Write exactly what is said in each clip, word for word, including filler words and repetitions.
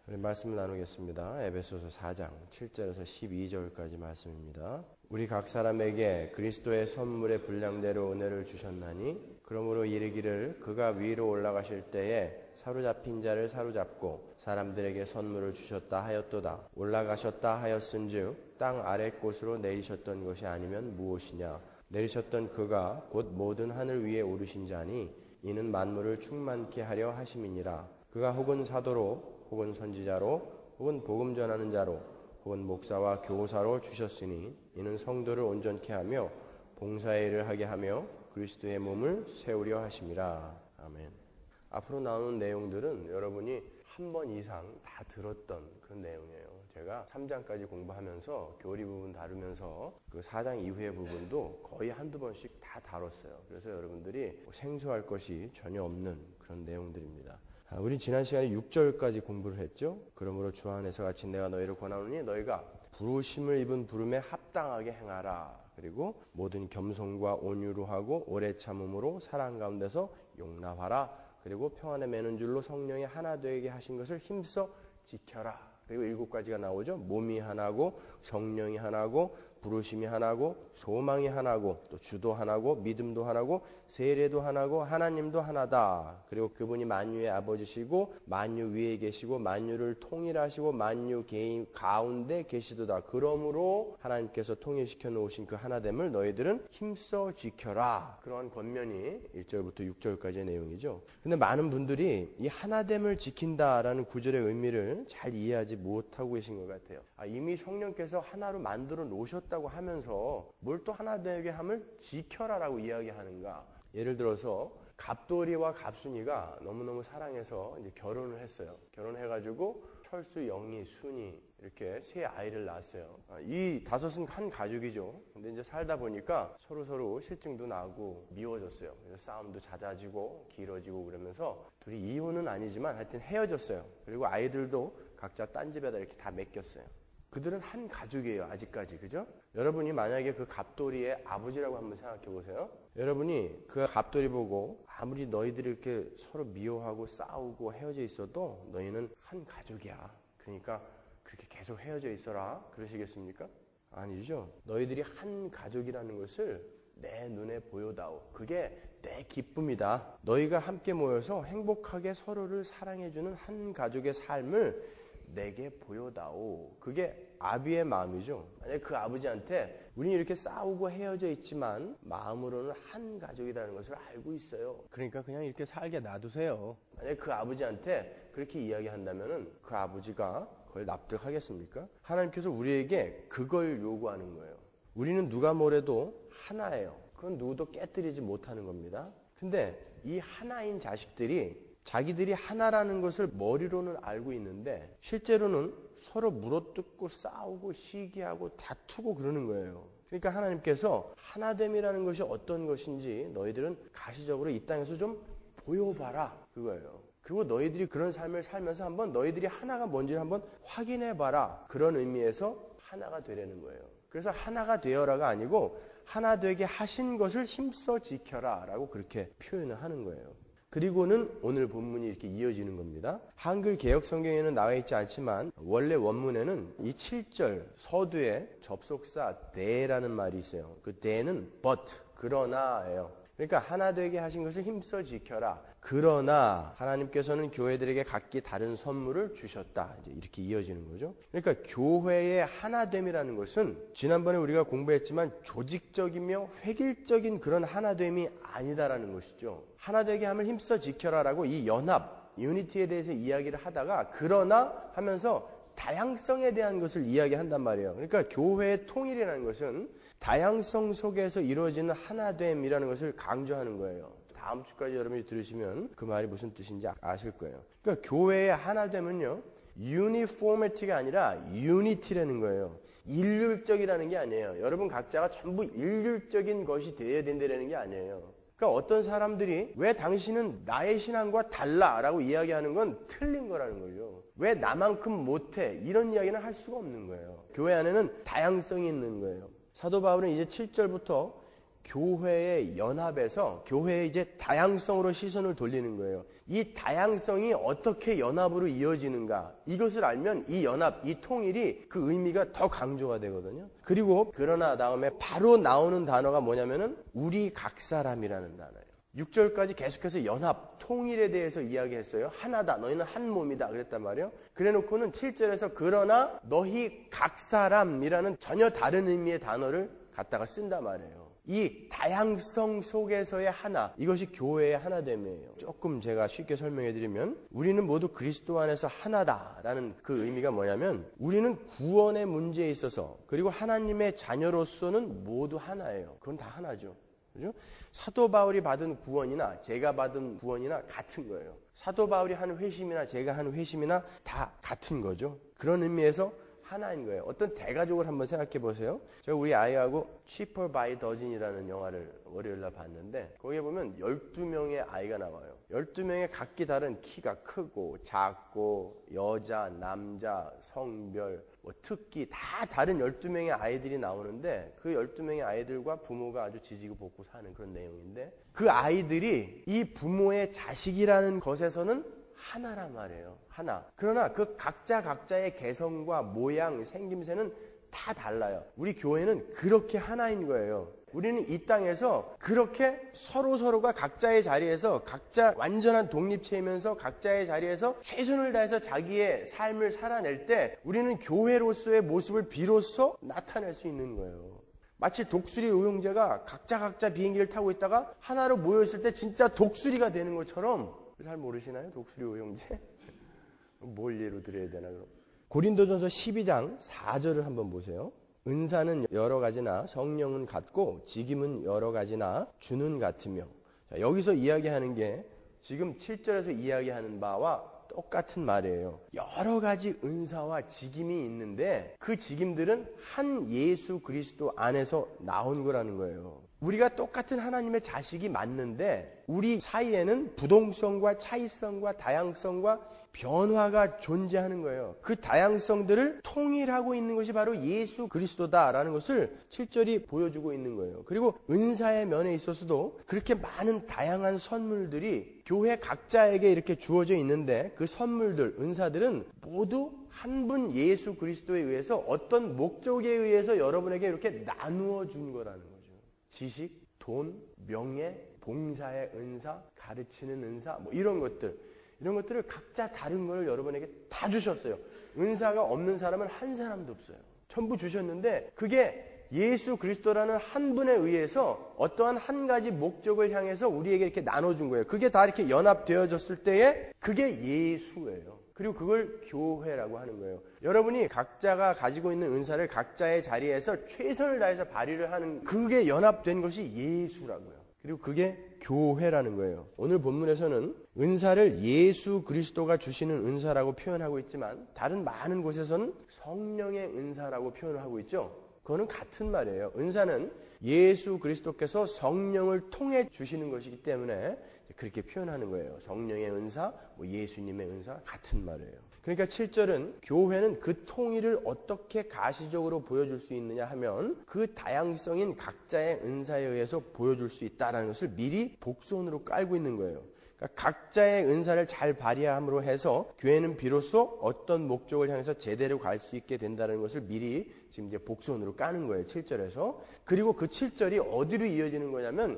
우리 말씀을 나누겠습니다. 에베소서 사 장 칠 절에서 십이 절까지 말씀입니다. 우리 각 사람에게 그리스도의 선물의 분량대로 은혜를 주셨나니 그러므로 이르기를 그가 위로 올라가실 때에 사로잡힌 자를 사로잡고 사람들에게 선물을 주셨다 하였도다. 올라가셨다 하였은즉 땅 아랫곳으로 내리셨던 것이 아니면 무엇이냐. 내리셨던 그가 곧 모든 하늘 위에 오르신 자니 이는 만물을 충만케 하려 하심이니라. 그가 혹은 사도로 혹은 선지자로 혹은 복음 전하는 자로 혹은 목사와 교사로 주셨으니 이는 성도를 온전케 하며 봉사의 일을 하게 하며 그리스도의 몸을 세우려 하심이라. 아멘. 앞으로 나오는 내용들은 여러분이 한 번 이상 다 들었던 그런 내용이에요. 제가 삼 장까지 공부하면서 교리 부분 다루면서 그 사 장 이후의 부분도 거의 한두 번씩 다 다뤘어요. 그래서 여러분들이 생소할 것이 전혀 없는 그런 내용들입니다. 우리 지난 시간에 육 절까지 공부를 했죠. 그러므로 주 안에서 같이 내가 너희를 권하노니 너희가 부르심을 입은 부름에 합당하게 행하라. 그리고 모든 겸손과 온유로 하고 오래 참음으로 사랑 가운데서 용납하라. 그리고 평안에 매는 줄로 성령이 하나 되게 하신 것을 힘써 지켜라. 그리고 일곱 가지가 나오죠. 몸이 하나고 성령이 하나고 부르심이 하나고 소망이 하나고 또 주도 하나고 믿음도 하나고 세례도 하나고 하나님도 하나다. 그리고 그분이 만유의 아버지시고 만유 위에 계시고 만유를 통일하시고 만유 개인 가운데 계시도다. 그러므로 하나님께서 통일시켜 놓으신 그 하나됨을 너희들은 힘써 지켜라. 그러한 권면이 일 절부터 육 절까지의 내용이죠. 근데 많은 분들이 이 하나됨을 지킨다라는 구절의 의미를 잘 이해하지 못하고 계신 것 같아요. 아, 이미 성령께서 하나로 만들어 놓으셨다고 하면서 뭘 또 하나 되게 함을 지켜라라고 이야기하는가. 예를 들어서 갑돌이와 갑순이가 너무너무 사랑해서 이제 결혼을 했어요. 결혼해가지고 철수, 영희, 순이 이렇게 세 아이를 낳았어요. 이 다섯은 한 가족이죠. 근데 이제 살다 보니까 서로 서로 실증도 나고 미워졌어요. 그래서 싸움도 잦아지고 길어지고 그러면서 둘이 이혼은 아니지만 하여튼 헤어졌어요. 그리고 아이들도 각자 딴 집에다 이렇게 다 맡겼어요. 그들은 한 가족이에요. 아직까지. 그죠? 여러분이 만약에 그 갑돌이의 아버지라고 한번 생각해 보세요. 여러분이 그 갑돌이 보고 아무리 너희들이 이렇게 서로 미워하고 싸우고 헤어져 있어도 너희는 한 가족이야. 그러니까 그렇게 계속 헤어져 있어라. 그러시겠습니까? 아니죠. 너희들이 한 가족이라는 것을 내 눈에 보여다오. 그게 내 기쁨이다. 너희가 함께 모여서 행복하게 서로를 사랑해주는 한 가족의 삶을 내게 보여다오. 그게 아비의 마음이죠. 만약에 그 아버지한테 우리는 이렇게 싸우고 헤어져 있지만 마음으로는 한 가족이라는 것을 알고 있어요. 그러니까 그냥 이렇게 살게 놔두세요. 만약에 그 아버지한테 그렇게 이야기한다면은 그 아버지가 그걸 납득하겠습니까? 하나님께서 우리에게 그걸 요구하는 거예요. 우리는 누가 뭐래도 하나예요. 그건 누구도 깨뜨리지 못하는 겁니다. 근데 이 하나인 자식들이 자기들이 하나라는 것을 머리로는 알고 있는데 실제로는 서로 물어뜯고 싸우고 시기하고 다투고 그러는 거예요. 그러니까 하나님께서 하나됨이라는 것이 어떤 것인지 너희들은 가시적으로 이 땅에서 좀 보여봐라. 그거예요. 그리고 너희들이 그런 삶을 살면서 한번 너희들이 하나가 뭔지를 한번 확인해봐라. 그런 의미에서 하나가 되려는 거예요. 그래서 하나가 되어라가 아니고 하나 되게 하신 것을 힘써 지켜라 라고 그렇게 표현을 하는 거예요. 그리고는 오늘 본문이 이렇게 이어지는 겁니다. 한글 개역 성경에는 나와 있지 않지만 원래 원문에는 이 칠 절 서두에 접속사 the라는 말이 있어요. 그 the는 but, 그러나예요. 그러니까 하나 되게 하신 것을 힘써 지켜라. 그러나 하나님께서는 교회들에게 각기 다른 선물을 주셨다. 이제 이렇게 이어지는 거죠. 그러니까 교회의 하나됨이라는 것은 지난번에 우리가 공부했지만 조직적이며 획일적인 그런 하나됨이 아니다라는 것이죠. 하나되게 함을 힘써 지켜라라고 이 연합, 유니티에 대해서 이야기를 하다가 그러나 하면서 다양성에 대한 것을 이야기한단 말이에요. 그러니까 교회의 통일이라는 것은 다양성 속에서 이루어지는 하나됨이라는 것을 강조하는 거예요. 다음 주까지 여러분이 들으시면 그 말이 무슨 뜻인지 아실 거예요. 그러니까 교회의 하나됨은요, 유니포미티가 아니라 유니티라는 거예요. 일률적이라는 게 아니에요. 여러분 각자가 전부 일률적인 것이 되어야 된다는 게 아니에요. 그러니까 어떤 사람들이 왜 당신은 나의 신앙과 달라 라고 이야기하는 건 틀린 거라는 거죠. 왜 나만큼 못해 이런 이야기는 할 수가 없는 거예요. 교회 안에는 다양성이 있는 거예요. 사도 바울은 이제 칠 절부터 교회의 연합에서 교회의 이제 다양성으로 시선을 돌리는 거예요. 이 다양성이 어떻게 연합으로 이어지는가, 이것을 알면 이 연합, 이 통일이 그 의미가 더 강조가 되거든요. 그리고 그러나 다음에 바로 나오는 단어가 뭐냐면은 우리 각 사람이라는 단어예요. 육 절까지 계속해서 연합, 통일에 대해서 이야기했어요. 하나다, 너희는 한 몸이다 그랬단 말이에요. 그래놓고는 칠 절에서 그러나 너희 각 사람이라는 전혀 다른 의미의 단어를 갖다가 쓴단 말이에요. 이 다양성 속에서의 하나, 이것이 교회의 하나됨이에요. 조금 제가 쉽게 설명해 드리면 우리는 모두 그리스도 안에서 하나다라는 그 의미가 뭐냐면 우리는 구원의 문제에 있어서 그리고 하나님의 자녀로서는 모두 하나예요. 그건 다 하나죠. 그죠? 사도 바울이 받은 구원이나 제가 받은 구원이나 같은 거예요. 사도 바울이 하는 회심이나 제가 하는 회심이나 다 같은 거죠. 그런 의미에서 하나인 거예요. 어떤 대가족을 한번 생각해 보세요. 제가 우리 아이하고 Cheaper by Dozen이라는 영화를 월요일날 봤는데 거기에 보면 열두 명의 아이가 나와요. 열두 명의 각기 다른 키가 크고 작고 여자, 남자, 성별, 뭐 특기 다 다른 열두 명의 아이들이 나오는데 그 열두 명의 아이들과 부모가 아주 지지고 볶고 사는 그런 내용인데 그 아이들이 이 부모의 자식이라는 것에서는 하나란 말이에요. 하나. 그러나 그 각자 각자의 개성과 모양, 생김새는 다 달라요. 우리 교회는 그렇게 하나인 거예요. 우리는 이 땅에서 그렇게 서로 서로가 각자의 자리에서 각자 완전한 독립체이면서 각자의 자리에서 최선을 다해서 자기의 삶을 살아낼 때 우리는 교회로서의 모습을 비로소 나타낼 수 있는 거예요. 마치 독수리 오형제가 각자 각자 비행기를 타고 있다가 하나로 모여있을 때 진짜 독수리가 되는 것처럼 잘 모르시나요? 독수리 오형제? 뭘 예로 들어야 되나 그럼? 고린도전서 십이 장 사 절을 한번 보세요. 은사는 여러 가지나 성령은 같고 직임은 여러 가지나 주는 같으며. 자, 여기서 이야기하는 게 지금 칠 절에서 이야기하는 바와 똑같은 말이에요. 여러 가지 은사와 직임이 있는데 그 직임들은 한 예수 그리스도 안에서 나온 거라는 거예요. 우리가 똑같은 하나님의 자식이 맞는데 우리 사이에는 부동성과 차이성과 다양성과 변화가 존재하는 거예요. 그 다양성들을 통일하고 있는 것이 바로 예수 그리스도다라는 것을 칠 절이 보여주고 있는 거예요. 그리고 은사의 면에 있어서도 그렇게 많은 다양한 선물들이 교회 각자에게 이렇게 주어져 있는데 그 선물들, 은사들은 모두 한 분 예수 그리스도에 의해서 어떤 목적에 의해서 여러분에게 이렇게 나누어 준 거라는 거죠. 지식, 돈, 명예, 봉사의 은사, 가르치는 은사, 뭐 이런 것들. 이런 것들을 각자 다른 걸 여러분에게 다 주셨어요. 은사가 없는 사람은 한 사람도 없어요. 전부 주셨는데 그게 예수 그리스도라는 한 분에 의해서 어떠한 한 가지 목적을 향해서 우리에게 이렇게 나눠준 거예요. 그게 다 이렇게 연합되어졌을 때에 그게 예수예요. 그리고 그걸 교회라고 하는 거예요. 여러분이 각자가 가지고 있는 은사를 각자의 자리에서 최선을 다해서 발휘를 하는 그게 연합된 것이 예수라고요. 그리고 그게 교회라는 거예요. 오늘 본문에서는 은사를 예수 그리스도가 주시는 은사라고 표현하고 있지만 다른 많은 곳에서는 성령의 은사라고 표현을 하고 있죠. 그거는 같은 말이에요. 은사는 예수 그리스도께서 성령을 통해 주시는 것이기 때문에 그렇게 표현하는 거예요. 성령의 은사, 뭐 예수님의 은사 같은 말이에요. 그러니까 칠 절은 교회는 그 통일을 어떻게 가시적으로 보여줄 수 있느냐 하면 그 다양성인 각자의 은사에 의해서 보여줄 수 있다는 것을 미리 복선으로 깔고 있는 거예요. 그러니까 각자의 은사를 잘 발휘함으로 해서 교회는 비로소 어떤 목적을 향해서 제대로 갈 수 있게 된다는 것을 미리 지금 이제 복선으로 까는 거예요. 칠 절에서. 그리고 그 칠 절이 어디로 이어지는 거냐면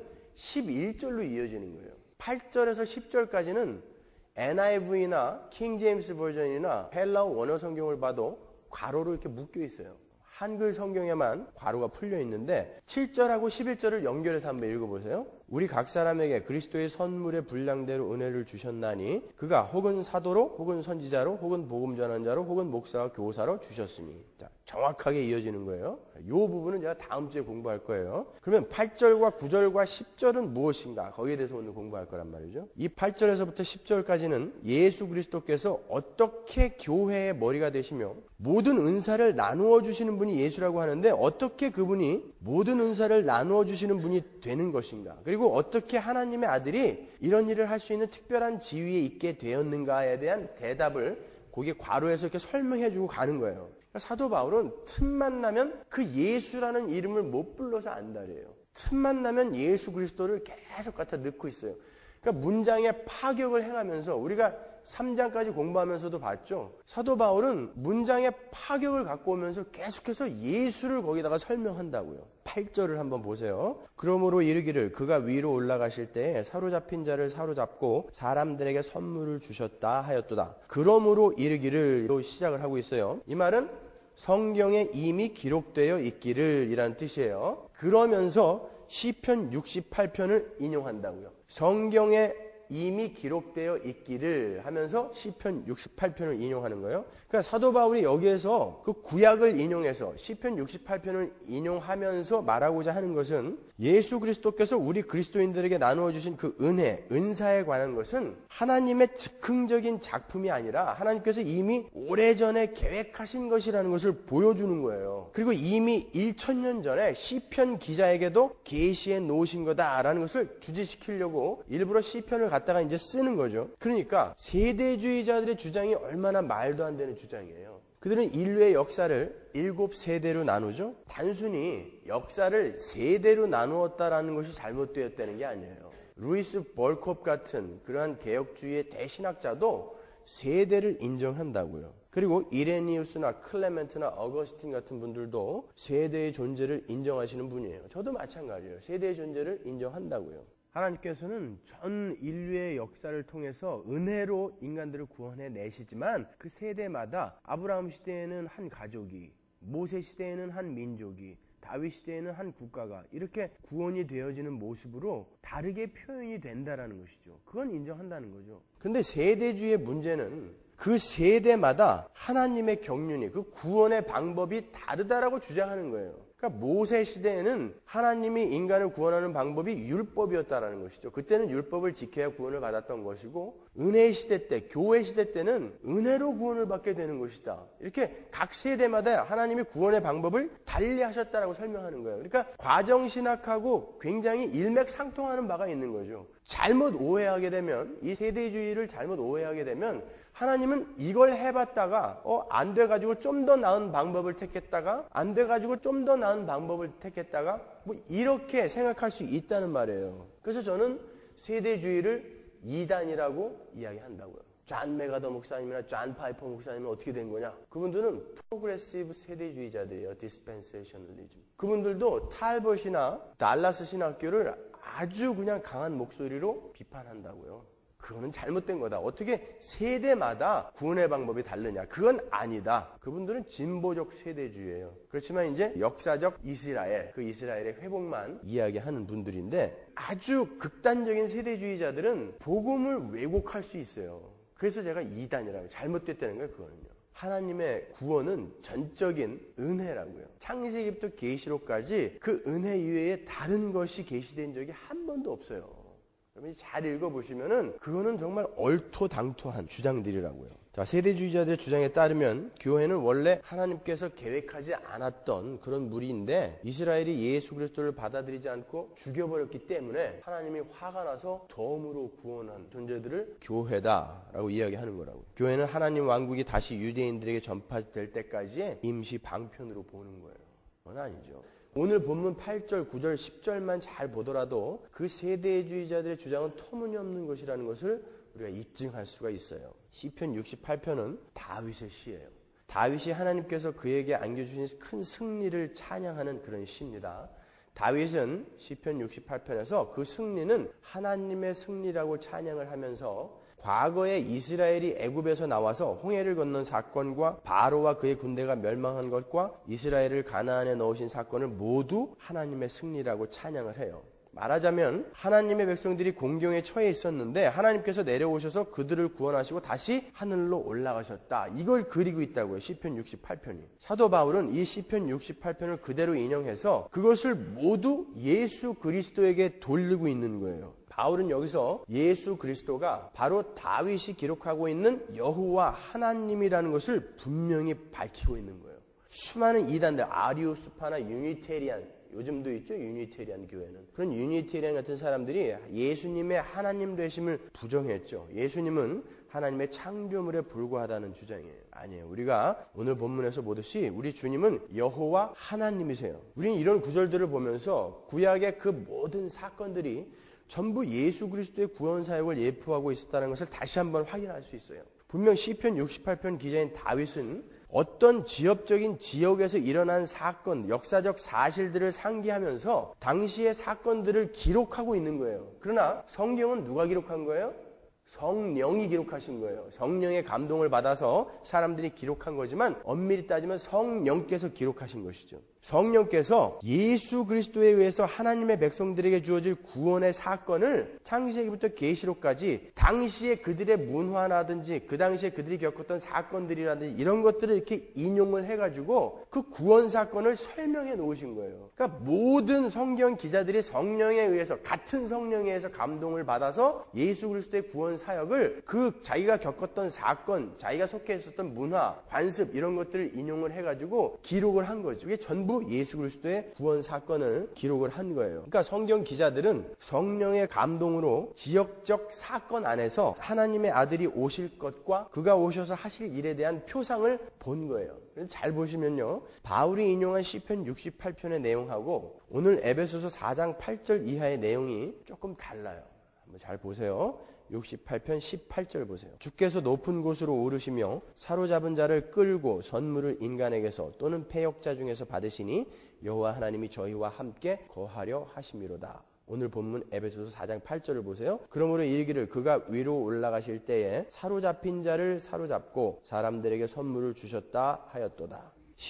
십일 절로 이어지는 거예요. 팔 절에서 십 절까지는 엔 아이 브이나 킹 제임스 버전이나 헬라어 원어 성경을 봐도 괄호로 이렇게 묶여 있어요. 한글 성경에만 괄호가 풀려 있는데 칠 절하고 십일 절을 연결해서 한번 읽어보세요. 우리 각 사람에게 그리스도의 선물의 분량대로 은혜를 주셨나니 그가 혹은 사도로 혹은 선지자로 혹은 복음 전환자로 혹은 목사와 교사로 주셨으니. 자, 정확하게 이어지는 거예요. 이 부분은 제가 다음 주에 공부할 거예요. 그러면 팔 절과 구 절과 십 절은 무엇인가? 거기에 대해서 오늘 공부할 거란 말이죠. 이 팔 절에서부터 십 절까지는 예수 그리스도께서 어떻게 교회의 머리가 되시며 모든 은사를 나누어 주시는 분이 예수라고 하는데 어떻게 그분이 모든 은사를 나누어 주시는 분이 되는 것인가? 그리고 어떻게 하나님의 아들이 이런 일을 할 수 있는 특별한 지위에 있게 되었는가에 대한 대답을 거기에 괄호해서 이렇게 설명해 주고 가는 거예요. 사도 바울은 틈만 나면 그 예수라는 이름을 못 불러서 안달이에요. 틈만 나면 예수 그리스도를 계속 갖다 넣고 있어요. 그러니까 문장의 파격을 행하면서 우리가 삼 장까지 공부하면서도 봤죠. 사도 바울은 문장의 파격을 갖고 오면서 계속해서 예수를 거기다가 설명한다고요. 팔 절을 한번 보세요. 그러므로 이르기를 그가 위로 올라가실 때 사로잡힌 자를 사로잡고 사람들에게 선물을 주셨다 하였도다. 그러므로 이르기를로 시작을 하고 있어요. 이 말은 성경에 이미 기록되어 있기를 이라는 뜻이에요. 그러면서 시편 육십팔 편을 인용한다고요. 성경에 이미 기록되어 있기를 하면서 시편 육십팔 편을 인용하는 거예요. 그러니까 사도 바울이 여기에서 그 구약을 인용해서 시편 육십팔 편을 인용하면서 말하고자 하는 것은 예수 그리스도께서 우리 그리스도인들에게 나누어 주신 그 은혜, 은사에 관한 것은 하나님의 즉흥적인 작품이 아니라 하나님께서 이미 오래전에 계획하신 것이라는 것을 보여주는 거예요. 그리고 이미 천년 전에 시편 기자에게도 계시해 놓으신 거다라는 것을 주지시키려고 일부러 시편을 갖다가 이제 쓰는 거죠. 그러니까 세대주의자들의 주장이 얼마나 말도 안 되는 주장이에요. 그들은 인류의 역사를 일곱 세대로 나누죠. 단순히 역사를 세대로 나누었다라는 것이 잘못되었다는 게 아니에요. 루이스 벌콥 같은 그러한 개혁주의의 대신학자도 세대를 인정한다고요. 그리고 이레니우스나 클레멘트나 어거스틴 같은 분들도 세대의 존재를 인정하시는 분이에요. 저도 마찬가지예요. 세대의 존재를 인정한다고요. 하나님께서는 전 인류의 역사를 통해서 은혜로 인간들을 구원해 내시지만 그 세대마다 아브라함 시대에는 한 가족이, 모세 시대에는 한 민족이, 다윗 시대에는 한 국가가 이렇게 구원이 되어지는 모습으로 다르게 표현이 된다라는 것이죠. 그건 인정한다는 거죠. 그런데 세대주의의 문제는 그 세대마다 하나님의 경륜이, 그 구원의 방법이 다르다라고 주장하는 거예요. 그러니까 모세 시대에는 하나님이 인간을 구원하는 방법이 율법이었다라는 것이죠. 그때는 율법을 지켜야 구원을 받았던 것이고, 은혜 시대 때, 교회 시대 때는 은혜로 구원을 받게 되는 것이다. 이렇게 각 세대마다 하나님이 구원의 방법을 달리 하셨다라고 설명하는 거예요. 그러니까 과정신학하고 굉장히 일맥상통하는 바가 있는 거죠. 잘못 오해하게 되면, 이 세대주의를 잘못 오해하게 되면 하나님은 이걸 해봤다가 어, 안 돼가지고 좀 더 나은 방법을 택했다가 안 돼가지고 좀 더 나은 방법을 택했다가 뭐 이렇게 생각할 수 있다는 말이에요. 그래서 저는 세대주의를 이단이라고 이야기한다고요. 존 메가더 목사님이나 존 파이퍼 목사님은 어떻게 된 거냐? 그분들은 프로그레시브 세대주의자들이에요. 디스펜세셔널리즘. 그분들도 탈벗이나 달라스 신학교를 아주 그냥 강한 목소리로 비판한다고요. 그거는 잘못된 거다. 어떻게 세대마다 구원의 방법이 다르냐? 그건 아니다. 그분들은 진보적 세대주의예요. 그렇지만 이제 역사적 이스라엘, 그 이스라엘의 회복만 이야기하는 분들인데 아주 극단적인 세대주의자들은 복음을 왜곡할 수 있어요. 그래서 제가 이단이라고 잘못됐다는 거예요. 그거는요. 하나님의 구원은 전적인 은혜라고요. 창세기부터 계시록까지 그 은혜 이외에 다른 것이 계시된 적이 한 번도 없어요. 여러분이 잘 읽어보시면은 그거는 정말 얼토당토한 주장들이라고요. 자, 세대주의자들의 주장에 따르면 교회는 원래 하나님께서 계획하지 않았던 그런 무리인데 이스라엘이 예수 그리스도를 받아들이지 않고 죽여버렸기 때문에 하나님이 화가 나서 덤으로 구원한 존재들을 교회다라고 이야기하는 거라고요. 교회는 하나님 왕국이 다시 유대인들에게 전파될 때까지의 임시 방편으로 보는 거예요. 그건 아니죠. 오늘 본문 팔 절, 구 절, 십 절만 잘 보더라도 그 세대주의자들의 주장은 터무니없는 것이라는 것을 우리가 입증할 수가 있어요. 시편 육십팔 편은 다윗의 시예요. 다윗이 하나님께서 그에게 안겨주신 큰 승리를 찬양하는 그런 시입니다. 다윗은 시편 육십팔 편에서 그 승리는 하나님의 승리라고 찬양을 하면서 과거에 이스라엘이 애굽에서 나와서 홍해를 건넌 사건과 바로와 그의 군대가 멸망한 것과 이스라엘을 가나안에 넣으신 사건을 모두 하나님의 승리라고 찬양을 해요. 말하자면 하나님의 백성들이 공경에 처해 있었는데 하나님께서 내려오셔서 그들을 구원하시고 다시 하늘로 올라가셨다. 이걸 그리고 있다고요. 시편 육십팔 편이. 사도 바울은 이 시편 육십팔 편을 그대로 인용해서 그것을 모두 예수 그리스도에게 돌리고 있는 거예요. 바울은 여기서 예수 그리스도가 바로 다윗이 기록하고 있는 여호와 하나님이라는 것을 분명히 밝히고 있는 거예요. 수많은 이단들, 아리우스파나 유니테리안, 요즘도 있죠. 유니테리안 교회는. 그런 유니테리안 같은 사람들이 예수님의 하나님 되심을 부정했죠. 예수님은 하나님의 창조물에 불과하다는 주장이에요. 아니에요. 우리가 오늘 본문에서 보듯이 우리 주님은 여호와 하나님이세요. 우리는 이런 구절들을 보면서 구약의 그 모든 사건들이 전부 예수 그리스도의 구원 사역을 예표하고 있었다는 것을 다시 한번 확인할 수 있어요. 분명 시편 육십팔 편 기자인 다윗은 어떤 지역적인 지역에서 일어난 사건, 역사적 사실들을 상기하면서 당시의 사건들을 기록하고 있는 거예요. 그러나 성경은 누가 기록한 거예요? 성령이 기록하신 거예요. 성령의 감동을 받아서 사람들이 기록한 거지만 엄밀히 따지면 성령께서 기록하신 것이죠. 성령께서 예수 그리스도에 의해서 하나님의 백성들에게 주어질 구원의 사건을 창세기부터 계시록까지 당시에 그들의 문화라든지 그 당시에 그들이 겪었던 사건들이라든지 이런 것들을 이렇게 인용을 해가지고 그 구원 사건을 설명해 놓으신 거예요. 그러니까 모든 성경 기자들이 성령에 의해서 같은 성령에 의해서 감동을 받아서 예수 그리스도의 구원 사역을 그 자기가 겪었던 사건, 자기가 속해 있었던 문화, 관습 이런 것들을 인용을 해가지고 기록을 한 거죠. 이게 전부 예수 그리스도의 구원 사건을 기록을 한 거예요. 그러니까 성경 기자들은 성령의 감동으로 지역적 사건 안에서 하나님의 아들이 오실 것과 그가 오셔서 하실 일에 대한 표상을 본 거예요. 잘 보시면요. 바울이 인용한 시편 육십팔 편의 내용하고 오늘 에베소서 사 장 팔 절 이하의 내용이 조금 달라요. 한번 잘 보세요. 육십팔 편 십팔 절 보세요. 주께서 높은 곳으로 오르시며 사로잡은 자를 끌고 선물을 인간에게서 또는 패역자 중에서 받으시니 여호와 하나님이 저희와 함께 거하려 하심이로다. 오늘 본문 에베소서 사 장 팔 절을 보세요. 그러므로 이르기를 그가 위로 올라가실 때에 사로잡힌 자를 사로잡고 사람들에게 선물을 주셨다 하였도다.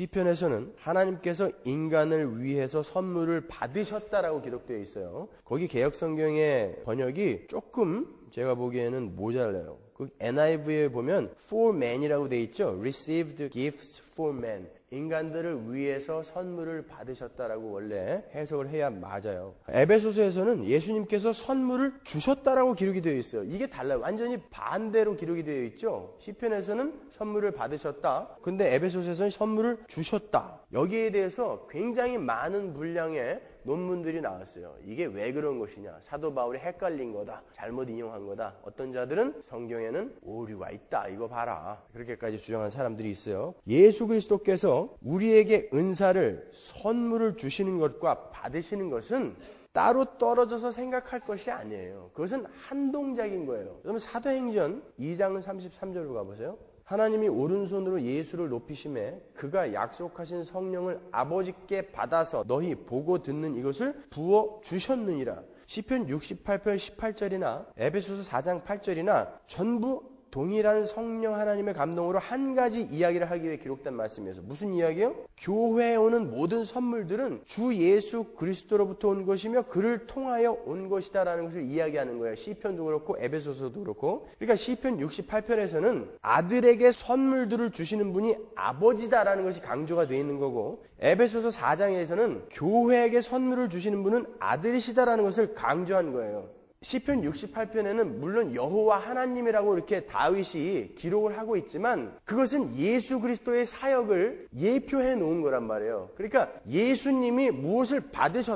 시편에서는 하나님께서 인간을 위해서 선물을 받으셨다라고 기록되어 있어요. 거기 개역성경의 번역이 조금 제가 보기에는 모자라요. 그 엔 아이 브이에 보면 for man이라고 되어 있죠. received gifts for man. 인간들을 위해서 선물을 받으셨다라고 원래 해석을 해야 맞아요. 에베소서에서는 예수님께서 선물을 주셨다라고 기록이 되어 있어요. 이게 달라요. 완전히 반대로 기록이 되어 있죠. 시편에서는 선물을 받으셨다. 근데 에베소서에서는 선물을 주셨다. 여기에 대해서 굉장히 많은 분량의 논문들이 나왔어요. 이게 왜 그런 것이냐. 사도 바울이 헷갈린 거다. 잘못 인용한 거다. 어떤 자들은 성경에는 오류가 있다. 이거 봐라. 그렇게까지 주장한 사람들이 있어요. 예수 그리스도께서 우리에게 은사를 선물을 주시는 것과 받으시는 것은 따로 떨어져서 생각할 것이 아니에요. 그것은 한 동작인 거예요. 그러면 사도행전 이 장 삼십삼 절로 가보세요. 하나님이 오른손으로 예수를 높이심에 그가 약속하신 성령을 아버지께 받아서 너희 보고 듣는 이것을 부어 주셨느니라. 시편 육십팔 편 십팔 절이나 에베소서 사 장 팔 절이나 전부 동일한 성령 하나님의 감동으로 한 가지 이야기를 하기 위해 기록된 말씀이어서 무슨 이야기요? 교회에 오는 모든 선물들은 주 예수 그리스도로부터 온 것이며 그를 통하여 온 것이다라는 것을 이야기하는 거예요. 시편도 그렇고 에베소서도 그렇고. 그러니까 시편 육십팔 편에서는 아들에게 선물들을 주시는 분이 아버지다라는 것이 강조가 되어 있는 거고 에베소서 사 장에서는 교회에게 선물을 주시는 분은 아들이시다라는 것을 강조한 거예요. 시편 육십팔 편에는 물론 여호와 하나님이라고 이렇게 다윗이 기록을 하고 있지만 그것은 예수 그리스도의 사역을 예표해 놓은 거란 말이에요. 그러니까 예수님이 무엇을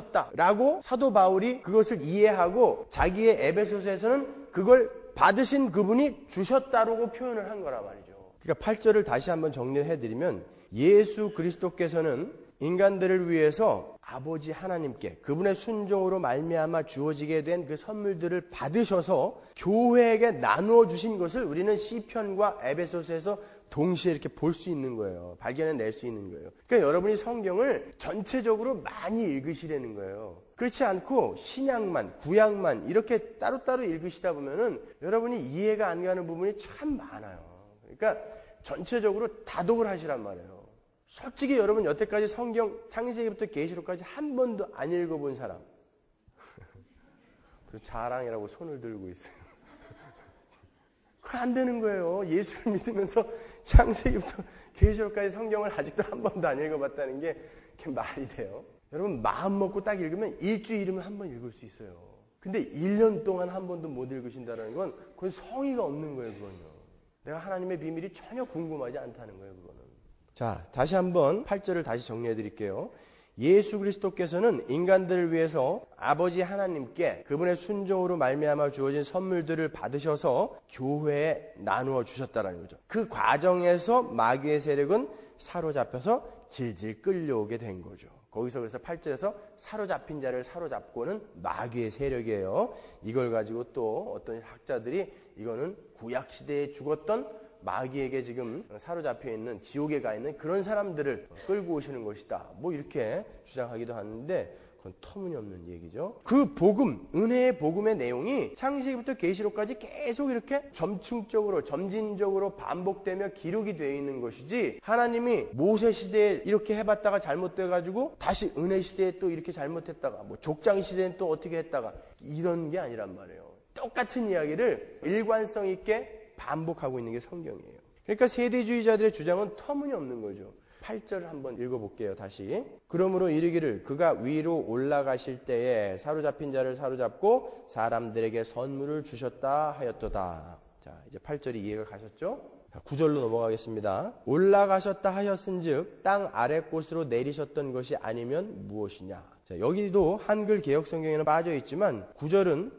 받으셨다라고 사도 바울이 그것을 이해하고 자기의 에베소서에서는 그걸 받으신 그분이 주셨다라고 표현을 한 거란 말이죠. 그러니까 팔 절을 다시 한번 정리를 해드리면 예수 그리스도께서는 인간들을 위해서 아버지 하나님께 그분의 순종으로 말미암아 주어지게 된 그 선물들을 받으셔서 교회에게 나누어 주신 것을 우리는 시편과 에베소서에서 동시에 이렇게 볼 수 있는 거예요. 발견해낼 수 있는 거예요. 그러니까 여러분이 성경을 전체적으로 많이 읽으시라는 거예요. 그렇지 않고 신약만, 구약만 이렇게 따로따로 읽으시다 보면은 여러분이 이해가 안 가는 부분이 참 많아요. 그러니까 전체적으로 다독을 하시란 말이에요. 솔직히 여러분 여태까지 성경 창세기부터 계시록까지 한 번도 안 읽어본 사람 그리고 자랑이라고 손을 들고 있어요. 그거 안 되는 거예요. 예수를 믿으면서 창세기부터 계시록까지 성경을 아직도 한 번도 안 읽어봤다는 게 그게 말이 돼요. 여러분 마음 먹고 딱 읽으면 일주일이면 한 번 읽을 수 있어요. 근데 일 년 동안 한 번도 못 읽으신다는 건 그건 성의가 없는 거예요. 그건요. 내가 하나님의 비밀이 전혀 궁금하지 않다는 거예요. 그거는. 자, 다시 한번 팔 절을 다시 정리해 드릴게요. 예수 그리스도께서는 인간들을 위해서 아버지 하나님께 그분의 순종으로 말미암아 주어진 선물들을 받으셔서 교회에 나누어 주셨다라는 거죠. 그 과정에서 마귀의 세력은 사로잡혀서 질질 끌려오게 된 거죠. 거기서 그래서 팔 절에서 사로잡힌 자를 사로잡고는 마귀의 세력이에요. 이걸 가지고 또 어떤 학자들이 이거는 구약시대에 죽었던 마귀에게 지금 사로잡혀 있는 지옥에 가 있는 그런 사람들을 끌고 오시는 것이다. 뭐 이렇게 주장하기도 하는데 그건 터무니없는 얘기죠. 그 복음, 은혜의 복음의 내용이 창세기부터 계시록까지 계속 이렇게 점층적으로 점진적으로 반복되며 기록이 되어 있는 것이지 하나님이 모세 시대에 이렇게 해봤다가 잘못돼가지고 다시 은혜 시대에 또 이렇게 잘못했다가 뭐 족장 시대엔 또 어떻게 했다가 이런 게 아니란 말이에요. 똑같은 이야기를 일관성 있게 반복하고 있는 게 성경이에요. 그러니까 세대주의자들의 주장은 터무니없는 거죠. 팔 절을 한번 읽어볼게요. 다시. 그러므로 이르기를 그가 위로 올라가실 때에 사로잡힌 자를 사로잡고 사람들에게 선물을 주셨다 하였도다. 자, 이제 팔 절이 이해가 가셨죠? 자, 구 절로 넘어가겠습니다. 올라가셨다 하였은즉 땅 아래 곳으로 내리셨던 것이 아니면 무엇이냐. 자, 여기도 한글 개역 성경에는 빠져 있지만 구 절은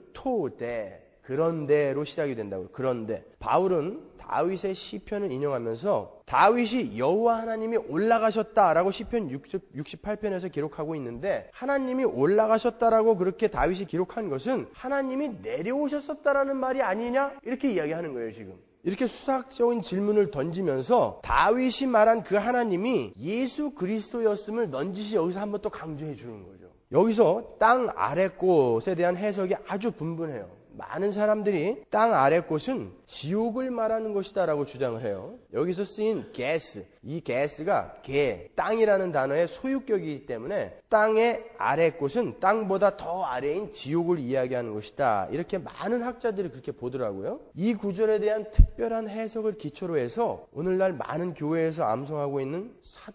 토대 그런데로 시작이 된다고요. 그런데 바울은 다윗의 시편을 인용하면서 다윗이 여호와 하나님이 올라가셨다라고 시편 육십팔 편에서 기록하고 있는데 하나님이 올라가셨다라고 그렇게 다윗이 기록한 것은 하나님이 내려오셨었다라는 말이 아니냐 이렇게 이야기하는 거예요. 지금 이렇게 수학적인 질문을 던지면서 다윗이 말한 그 하나님이 예수 그리스도였음을 넌지시 여기서 한번 또 강조해 주는 거죠. 여기서 땅 아래 곳에 대한 해석이 아주 분분해요. 많은 사람들이 땅 아래 곳은 지옥을 말하는 것이다 라고 주장을 해요. 여기서 쓰인 게스, 이 게스가 개, 땅이라는 단어의 소유격이기 때문에 땅의 아래 곳은 땅보다 더 아래인 지옥을 이야기하는 것이다. 이렇게 많은 학자들이 그렇게 보더라고요. 이 구절에 대한 특별한 해석을 기초로 해서 오늘날 많은 교회에서 암송하고 있는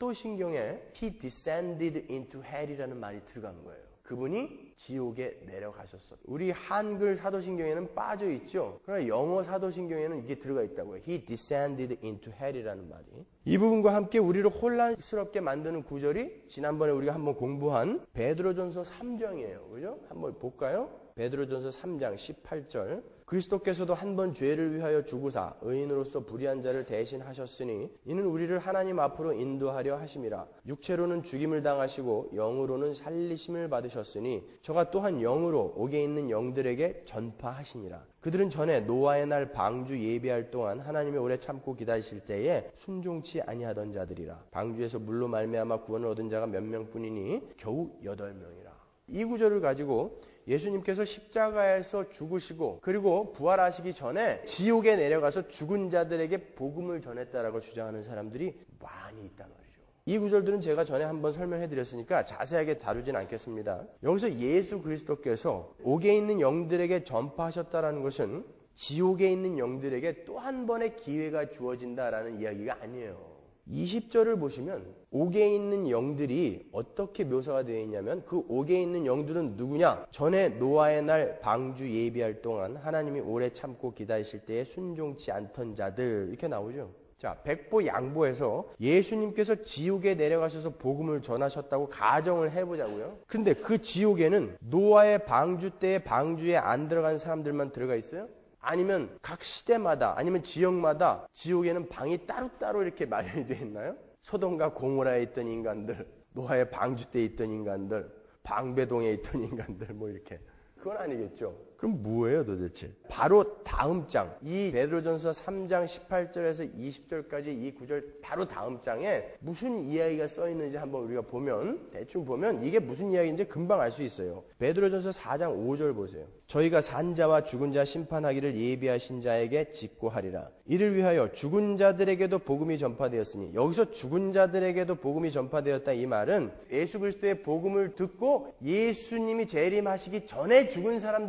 사도신경에 He descended into hell이라는 말이 들어간 거예요. 그분이 지옥에 내려가셨어. 우리 한글 사도신경에는 빠져 있죠. 그러나 영어 사도신경에는 이게 들어가 있다고요. He descended into hell이라는 말이. 이 부분과 함께 우리를 혼란스럽게 만드는 구절이 지난번에 우리가 한번 공부한 베드로전서 삼 장이에요. 그죠? 한번 볼까요? 베드로전서 삼 장 십팔 절. 그리스도께서도 한 번 죄를 위하여 죽으사 의인으로서 불의한 자를 대신하셨으니 이는 우리를 하나님 앞으로 인도하려 하심이라. 육체로는 죽임을 당하시고 영으로는 살리심을 받으셨으니 저가 또한 영으로 옥에 있는 영들에게 전파하시니라. 그들은 전에 노아의 날 방주 예비할 동안 하나님의 오래 참고 기다리실 때에 순종치 아니하던 자들이라. 방주에서 물로 말미암아 구원을 얻은 자가 몇 명뿐이니 겨우 여덟 명이라. 이 구절을 가지고 예수님께서 십자가에서 죽으시고 그리고 부활하시기 전에 지옥에 내려가서 죽은 자들에게 복음을 전했다라고 주장하는 사람들이 많이 있단 말이죠. 이 구절들은 제가 전에 한번 설명해 드렸으니까 자세하게 다루진 않겠습니다. 여기서 예수 그리스도께서 옥에 있는 영들에게 전파하셨다라는 것은 지옥에 있는 영들에게 또 한 번의 기회가 주어진다라는 이야기가 아니에요. 이십 절을 보시면 옥에 있는 영들이 어떻게 묘사가 되어 있냐면 그 옥에 있는 영들은 누구냐? 전에 노아의 날 방주 예비할 동안 하나님이 오래 참고 기다리실 때에 순종치 않던 자들 이렇게 나오죠. 자, 백보 양보해서 예수님께서 지옥에 내려가셔서 복음을 전하셨다고 가정을 해보자고요. 근데 그 지옥에는 노아의 방주 때에 방주에 안 들어간 사람들만 들어가 있어요? 아니면 각 시대마다 아니면 지역마다 지옥에는 방이 따로따로 이렇게 마련이 되어 있나요? 소돔과 고모라에 있던 인간들, 노아의 방주 때에 있던 인간들, 방배동에 있던 인간들 뭐 이렇게. 그건 아니겠죠. 그럼 뭐예요 도대체? 바로 다음 장, 이 베드로전서 삼 장 십팔 절에서 이십 절까지 이 구절 바로 다음 장에 무슨 이야기가 써 있는지 한번 우리가 보면 대충 보면 이게 무슨 이야기인지 금방 알 수 있어요. 베드로전서 사 장 오 절 보세요. 저희가 산 자와 죽은 자 심판하기를 예비하신 자에게 직고하리라. 이를 위하여 죽은 자들에게도 복음이 전파되었으니 여기서 죽은 자들에게도 복음이 전파되었다 이 말은 예수 그리스도의 복음을 듣고 예수님이 재림하시기 전에 죽은 사람들을 이야기하는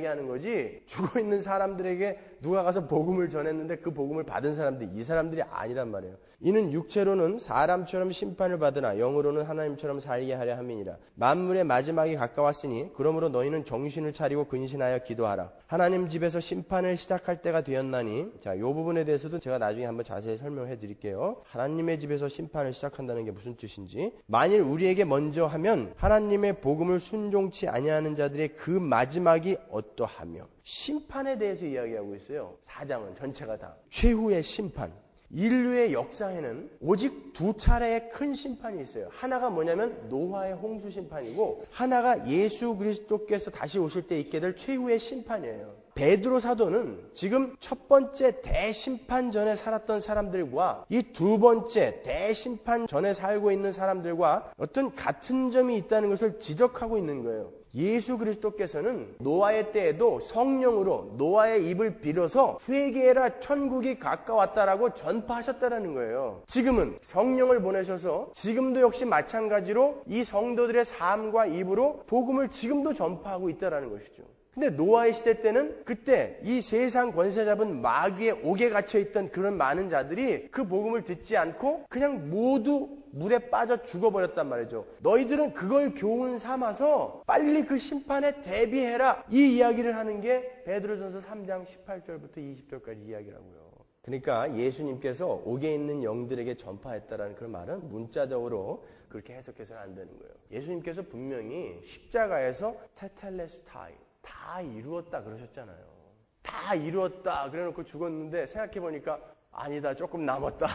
이야기하는 거지 죽어 있는 사람들에게 누가 가서 복음을 전했는데 그 복음을 받은 사람들이 이 사람들이 아니란 말이에요. 이는 육체로는 사람처럼 심판을 받으나 영으로는 하나님처럼 살게 하려 함이니라. 만물의 마지막이 가까웠으니 그러므로 너희는 정신을 차리고 근신하여 기도하라. 하나님 집에서 심판을 시작할 때가 되었나니, 자, 이 부분에 대해서도 제가 나중에 한번 자세히 설명해 드릴게요. 하나님의 집에서 심판을 시작한다는 게 무슨 뜻인지. 만일 우리에게 먼저 하면 하나님의 복음을 순종치 아니하는 자들의 그 마지막이 어떠하며, 심판에 대해서 이야기하고 있어요. 사 장은 전체가 다 최후의 심판. 인류의 역사에는 오직 두 차례의 큰 심판이 있어요. 하나가 뭐냐면 노아의 홍수 심판이고, 하나가 예수 그리스도께서 다시 오실 때 있게 될 최후의 심판이에요. 베드로 사도는 지금 첫 번째 대심판 전에 살았던 사람들과 이 두 번째 대심판 전에 살고 있는 사람들과 어떤 같은 점이 있다는 것을 지적하고 있는 거예요. 예수 그리스도께서는 노아의 때에도 성령으로 노아의 입을 빌어서 회개해라 천국이 가까웠다라고 전파하셨다라는 거예요. 지금은 성령을 보내셔서 지금도 역시 마찬가지로 이 성도들의 삶과 입으로 복음을 지금도 전파하고 있다라는 것이죠. 근데 노아의 시대 때는 그때 이 세상 권세 잡은 마귀의 옥에 갇혀있던 그런 많은 자들이 그 복음을 듣지 않고 그냥 모두 물에 빠져 죽어버렸단 말이죠. 너희들은 그걸 교훈 삼아서 빨리 그 심판에 대비해라. 이 이야기를 하는 게 베드로전서 삼 장 십팔 절부터 이십 절까지 이야기라고요. 그러니까 예수님께서 옥에 있는 영들에게 전파했다라는 그런 말은 문자적으로 그렇게 해석해서는 안 되는 거예요. 예수님께서 분명히 십자가에서 테텔레스타이 다 이루었다 그러셨잖아요. 다 이루었다 그래놓고 죽었는데 생각해보니까 아니다 조금 남았다.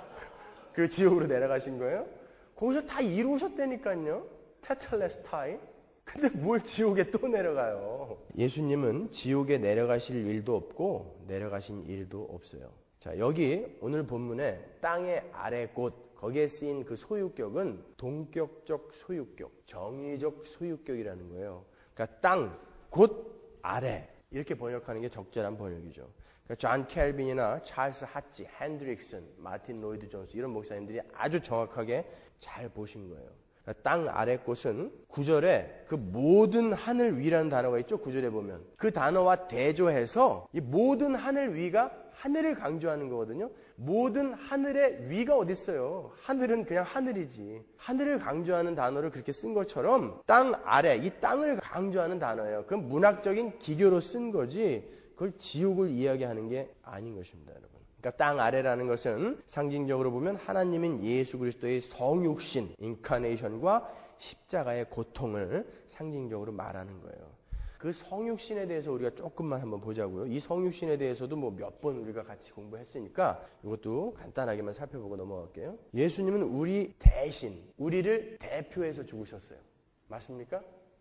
그 지옥으로 내려가신 거예요. 거기서 다 이루셨다니까요. 테텔레스타이. 근데 뭘 지옥에 또 내려가요. 예수님은 지옥에 내려가실 일도 없고 내려가신 일도 없어요. 자, 여기 오늘 본문에 땅의 아래 곳 거기에 쓰인 그 소유격은 동격적 소유격, 정의적 소유격이라는 거예요. 그러니까 땅, 곳, 아래 이렇게 번역하는 게 적절한 번역이죠. 그러니까 존 켈빈이나 찰스 하치, 핸드릭슨, 마틴 로이드 존스 이런 목사님들이 아주 정확하게 잘 보신 거예요. 그러니까 땅 아래 곳은 구절에 그 모든 하늘 위라는 단어가 있죠. 구절에 보면 그 단어와 대조해서 이 모든 하늘 위가 하늘을 강조하는 거거든요. 모든 하늘의 위가 어디 있어요? 하늘은 그냥 하늘이지. 하늘을 강조하는 단어를 그렇게 쓴 것처럼 땅 아래, 이 땅을 강조하는 단어예요. 그건 문학적인 기교로 쓴 거지 그걸 지옥을 이야기하는 게 아닌 것입니다, 여러분. 그러니까 땅 아래라는 것은 상징적으로 보면 하나님인 예수 그리스도의 성육신, 인카네이션과 십자가의 고통을 상징적으로 말하는 거예요. 그 성육신에 대해서 우리가 조금만 한번 보자고요. 이 성육신에 대해서도 뭐 몇 번 우리가 같이 공부했으니까 이것도 간단하게만 살펴보고 넘어갈게요. 예수님은 우리 대신, 우리를 대표해서 죽으셨어요. 맞습니까?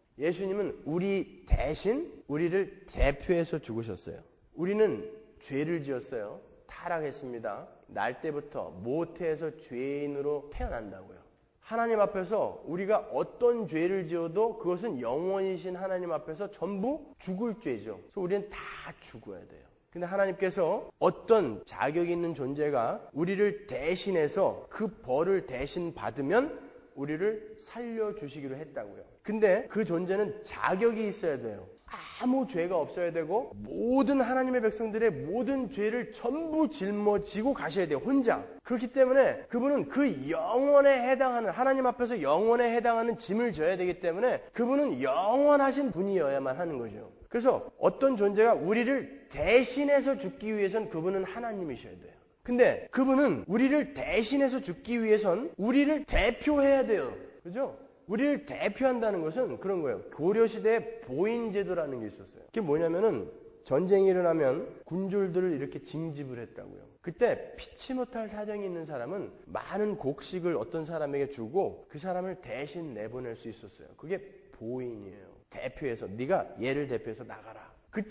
예수님은 우리 대신, 우리를 대표해서 죽으셨어요. 우리는 죄를 지었어요. 타락했습니다. 날 때부터 모태에서 죄인으로 태어난다고요. 하나님 앞에서 우리가 어떤 죄를 지어도 그것은 영원이신 하나님 앞에서 전부 죽을 죄죠. 그래서 우리는 다 죽어야 돼요. 근데 하나님께서 어떤 자격 있는 존재가 우리를 대신해서 그 벌을 대신 받으면 우리를 살려주시기로 했다고요. 근데 그 존재는 자격이 있어야 돼요. 아무 죄가 없어야 되고 모든 하나님의 백성들의 모든 죄를 전부 짊어지고 가셔야 돼요. 혼자. 그렇기 때문에 그분은 그 영원에 해당하는 하나님 앞에서 영원에 해당하는 짐을 져야 되기 때문에 그분은 영원하신 분이어야만 하는 거죠. 그래서 어떤 존재가 우리를 대신해서 죽기 위해선 그분은 하나님이셔야 돼요. 근데 그분은 우리를 대신해서 죽기 위해선 우리를 대표해야 돼요. 그죠? 우리를 대표한다는 것은 그런 거예요. 고려시대에 보인제도라는 게 있었어요. 그게 뭐냐면은 전쟁이 일어나면 군졸들을 이렇게 징집을 했다고요. 그때 피치 못할 사정이 있는 사람은 많은 곡식을 어떤 사람에게 주고 그 사람을 대신 내보낼 수 있었어요. 그게 보인이에요. 대표해서 네가 얘를 대표해서 나가라.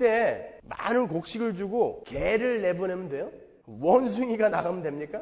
그때 많은 곡식을 주고 개를 내보내면 돼요? 원숭이가 나가면 됩니까?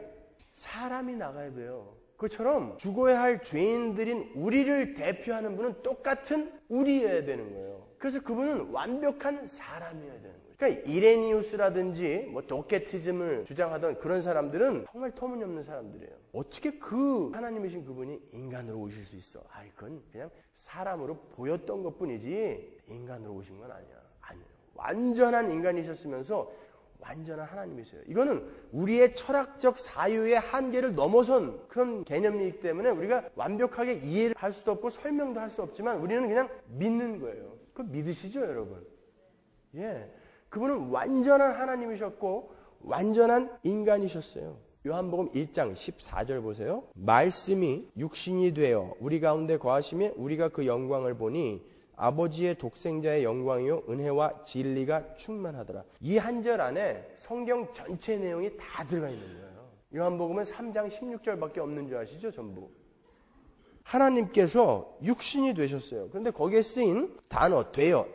사람이 나가야 돼요. 그처럼 죽어야 할 죄인들인 우리를 대표하는 분은 똑같은 우리여야 되는 거예요. 그래서 그분은 완벽한 사람이어야 되는 거예요. 그러니까 이레니우스라든지 뭐 도케티즘을 주장하던 그런 사람들은 정말 터무니없는 사람들이에요. 어떻게 그 하나님이신 그분이 인간으로 오실 수 있어? 아이, 그건 그냥 사람으로 보였던 것뿐이지 인간으로 오신 건 아니야. 아니야. 완전한 인간이셨으면서 완전한 하나님이세요. 이거는 우리의 철학적 사유의 한계를 넘어선 그런 개념이기 때문에 우리가 완벽하게 이해를 할 수도 없고 설명도 할 수 없지만 우리는 그냥 믿는 거예요. 그거 믿으시죠, 여러분? 예, 그분은 완전한 하나님이셨고 완전한 인간이셨어요. 요한복음 일 장 십사 절 보세요. 말씀이 육신이 되어 우리 가운데 거하심에 우리가 그 영광을 보니 아버지의 독생자의 영광이요 은혜와 진리가 충만하더라. 이 한 절 안에 성경 전체 내용이 다 들어가 있는 거예요. 요한복음은 삼 장 십육 절밖에 없는 줄 아시죠? 전부. 하나님께서 육신이 되셨어요. 그런데 거기에 쓰인 단어 되어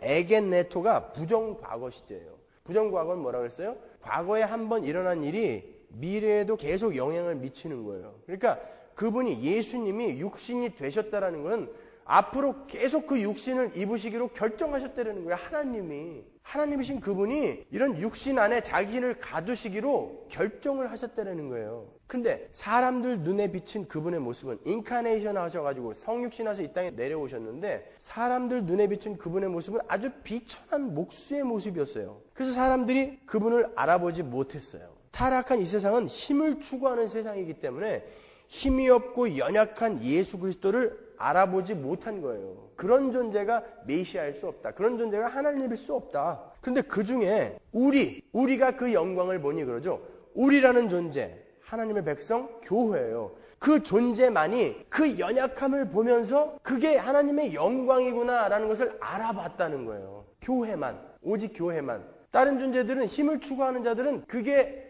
에겐네토가 부정과거 시제예요. 부정과거는 뭐라고 했어요? 과거에 한번 일어난 일이 미래에도 계속 영향을 미치는 거예요. 그러니까 그분이 예수님이 육신이 되셨다라는 것은 앞으로 계속 그 육신을 입으시기로 결정하셨다는 거예요. 하나님이. 하나님이신 그분이 이런 육신 안에 자기를 가두시기로 결정을 하셨다는 거예요. 그런데 사람들 눈에 비친 그분의 모습은 인카네이션 하셔가지고 성육신 하셔서 이 땅에 내려오셨는데 사람들 눈에 비친 그분의 모습은 아주 비천한 목수의 모습이었어요. 그래서 사람들이 그분을 알아보지 못했어요. 타락한 이 세상은 힘을 추구하는 세상이기 때문에 힘이 없고 연약한 예수 그리스도를 알아보지 못한 거예요. 그런 존재가 메시아일 수 없다. 그런 존재가 하나님일 수 없다. 그런데 그 중에 우리, 우리가 그 영광을 보니 그러죠. 우리라는 존재, 하나님의 백성, 교회예요. 그 존재만이 그 연약함을 보면서 그게 하나님의 영광이구나라는 것을 알아봤다는 거예요. 교회만, 오직 교회만. 다른 존재들은 힘을 추구하는 자들은 그게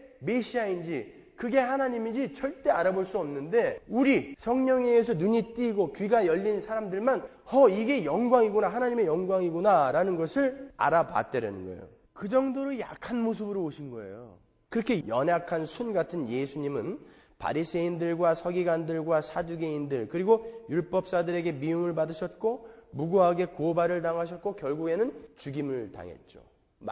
메시아인지 그게 하나님인지 절대 알아볼 수 없는데 우리 성령에 의해서 눈이 띄고 귀가 열린 사람들만 허 이게 영광이구나 하나님의 영광이구나 라는 것을 알아봤다는 거예요. 그 정도로 약한 모습으로 오신 거예요. 그렇게 연약한 순 같은 예수님은 바리새인들과 서기관들과 사두개인들 그리고 율법사들에게 미움을 받으셨고 무고하게 고발을 당하셨고 결국에는 죽임을 당했죠.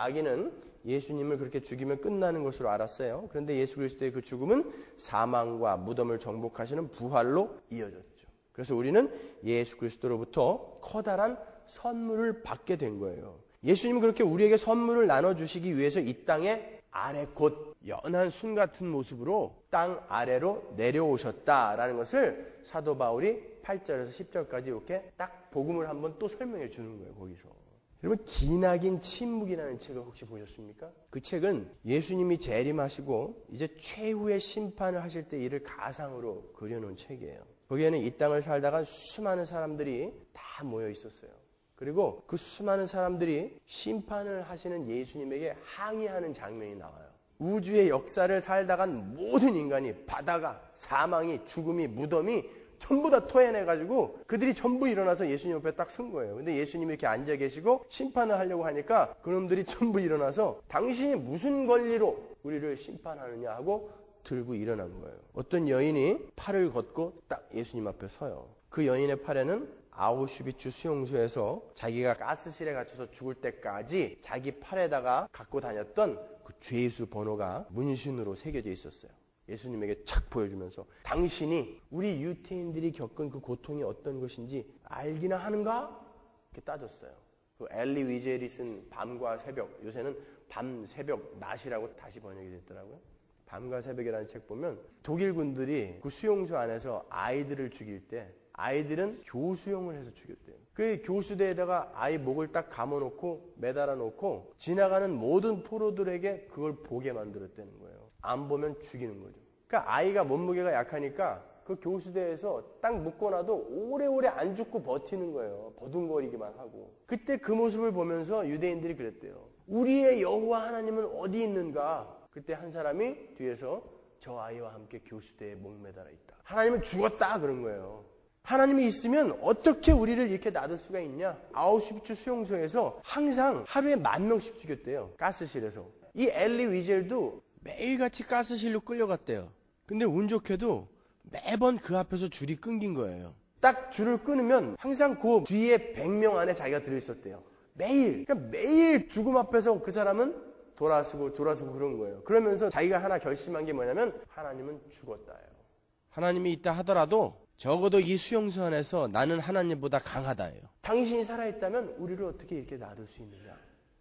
마귀는 예수님을 그렇게 죽이면 끝나는 것으로 알았어요. 그런데 예수 그리스도의 그 죽음은 사망과 무덤을 정복하시는 부활로 이어졌죠. 그래서 우리는 예수 그리스도로부터 커다란 선물을 받게 된 거예요. 예수님은 그렇게 우리에게 선물을 나눠주시기 위해서 이 땅에 아래 곧 연한 순 같은 모습으로 땅 아래로 내려오셨다라는 것을 사도 바울이 팔 절에서 십 절까지 이렇게 딱 복음을 한번 또 설명해 주는 거예요. 거기서. 여러분 기나긴 침묵이라는 책을 혹시 보셨습니까? 그 책은 예수님이 재림하시고 이제 최후의 심판을 하실 때 이를 가상으로 그려놓은 책이에요. 거기에는 이 땅을 살다가 수많은 사람들이 다 모여 있었어요. 그리고 그 수많은 사람들이 심판을 하시는 예수님에게 항의하는 장면이 나와요. 우주의 역사를 살다간 모든 인간이 바다가 사망이 죽음이 무덤이 전부 다 토해내가지고 그들이 전부 일어나서 예수님 옆에 딱 선 거예요. 근데 예수님이 이렇게 앉아 계시고 심판을 하려고 하니까 그놈들이 전부 일어나서 당신이 무슨 권리로 우리를 심판하느냐 하고 들고 일어난 거예요. 어떤 여인이 팔을 걷고 딱 예수님 앞에 서요. 그 여인의 팔에는 아우슈비츠 수용소에서 자기가 가스실에 갇혀서 죽을 때까지 자기 팔에다가 갖고 다녔던 그 죄수 번호가 문신으로 새겨져 있었어요. 예수님에게 착 보여주면서 당신이 우리 유태인들이 겪은 그 고통이 어떤 것인지 알기나 하는가? 이렇게 따졌어요. 그 엘리 위젤이 쓴 밤과 새벽, 요새는 밤, 새벽, 낮이라고 다시 번역이 됐더라고요. 밤과 새벽이라는 책 보면 독일 군들이 그 수용소 안에서 아이들을 죽일 때 아이들은 교수형을 해서 죽였대요. 그 교수대에다가 아이 목을 딱 감아놓고 매달아 놓고 지나가는 모든 포로들에게 그걸 보게 만들었다는 거예요. 안 보면 죽이는 거죠. 그러니까 아이가 몸무게가 약하니까 그 교수대에서 딱 묶어놔도 오래오래 안 죽고 버티는 거예요. 버둥거리기만 하고. 그때 그 모습을 보면서 유대인들이 그랬대요. 우리의 여호와 하나님은 어디 있는가? 그때 한 사람이 뒤에서 저 아이와 함께 교수대에 목매달아 있다. 하나님은 죽었다 그런 거예요. 하나님이 있으면 어떻게 우리를 이렇게 놔둘 수가 있냐? 아우슈비츠 수용소에서 항상 하루에 만 명씩 죽였대요. 가스실에서. 이 엘리 위젤도 매일같이 가스실로 끌려갔대요. 근데 운 좋게도 매번 그 앞에서 줄이 끊긴 거예요. 딱 줄을 끊으면 항상 그 뒤에 백 명 안에 자기가 들어있었대요. 매일. 그러니까 매일 죽음 앞에서 그 사람은 돌아서고 돌아서고 그런 거예요. 그러면서 자기가 하나 결심한 게 뭐냐면 하나님은 죽었다예요. 하나님이 있다 하더라도 적어도 이 수용소 안에서 나는 하나님보다 강하다예요. 당신이 살아있다면 우리를 어떻게 이렇게 놔둘 수 있느냐.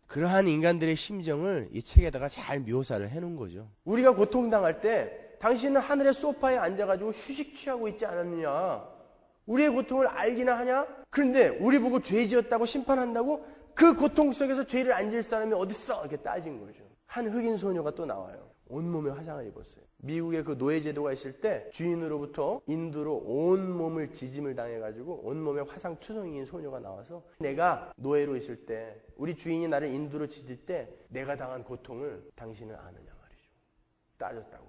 그러한 인간들의 심정을 이 책에다가 잘 묘사를 해놓은 거죠. 우리가 고통당할 때 당신은 하늘의 소파에 앉아가지고 휴식 취하고 있지 않았느냐. 우리의 고통을 알기나 하냐? 그런데 우리 보고 죄 지었다고 심판한다고? 그 고통 속에서 죄를 안 지을 사람이 어딨어? 이렇게 따진 거죠. 한 흑인 소녀가 또 나와요. 온몸에 화상을 입었어요. 미국의 그 노예 제도가 있을 때 주인으로부터 인두로 온몸을 지짐을 당해가지고 온몸에 화상 투성이인 소녀가 나와서 내가 노예로 있을 때 우리 주인이 나를 인두로 지질 때 내가 당한 고통을 당신은 아느냐 말이죠. 따졌다고요.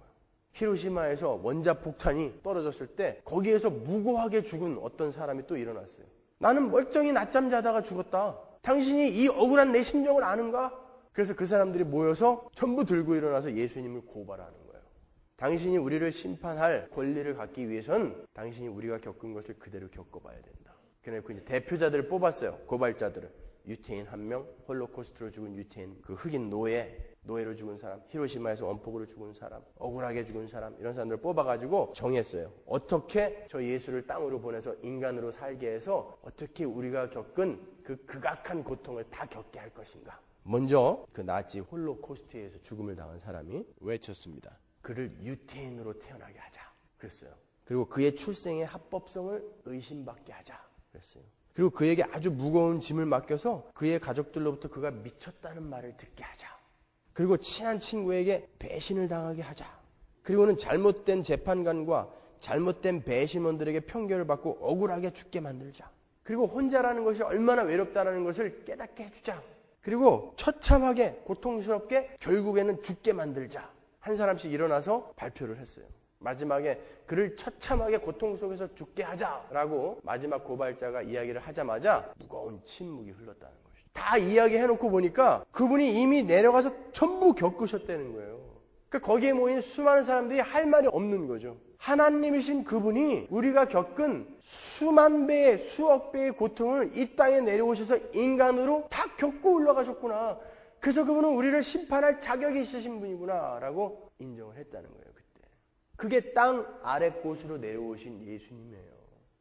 히로시마에서 원자 폭탄이 떨어졌을 때 거기에서 무고하게 죽은 어떤 사람이 또 일어났어요. 나는 멀쩡히 낮잠 자다가 죽었다. 당신이 이 억울한 내 심정을 아는가? 그래서 그 사람들이 모여서 전부 들고 일어나서 예수님을 고발하는 거예요. 당신이 우리를 심판할 권리를 갖기 위해선 당신이 우리가 겪은 것을 그대로 겪어봐야 된다. 그래서 이제 대표자들을 뽑았어요. 고발자들을. 유태인 한 명, 홀로코스트로 죽은 유태인, 그 흑인 노예, 노예로 죽은 사람, 히로시마에서 원폭으로 죽은 사람, 억울하게 죽은 사람, 이런 사람들을 뽑아가지고 정했어요. 어떻게 저 예수를 땅으로 보내서 인간으로 살게 해서 어떻게 우리가 겪은 그 극악한 고통을 다 겪게 할 것인가. 먼저 그 나치 홀로코스트에서 죽음을 당한 사람이 외쳤습니다. 그를 유태인으로 태어나게 하자. 그랬어요. 그리고 그의 출생의 합법성을 의심받게 하자. 그랬어요. 그리고 그에게 아주 무거운 짐을 맡겨서 그의 가족들로부터 그가 미쳤다는 말을 듣게 하자. 그리고 친한 친구에게 배신을 당하게 하자. 그리고는 잘못된 재판관과 잘못된 배심원들에게 편결을 받고 억울하게 죽게 만들자. 그리고 혼자라는 것이 얼마나 외롭다는 것을 깨닫게 해주자. 그리고 처참하게 고통스럽게 결국에는 죽게 만들자. 한 사람씩 일어나서 발표를 했어요. 마지막에 그를 처참하게 고통 속에서 죽게 하자라고 마지막 고발자가 이야기를 하자마자 무거운 침묵이 흘렀다는 거죠. 다 이야기해놓고 보니까 그분이 이미 내려가서 전부 겪으셨다는 거예요. 그러니까 거기에 모인 수많은 사람들이 할 말이 없는 거죠. 하나님이신 그분이 우리가 겪은 수만 배의 수억 배의 고통을 이 땅에 내려오셔서 인간으로 다 겪고 올라가셨구나. 그래서 그분은 우리를 심판할 자격이 있으신 분이구나 라고 인정을 했다는 거예요. 그때 그게 땅 아래 곳으로 내려오신 예수님이에요.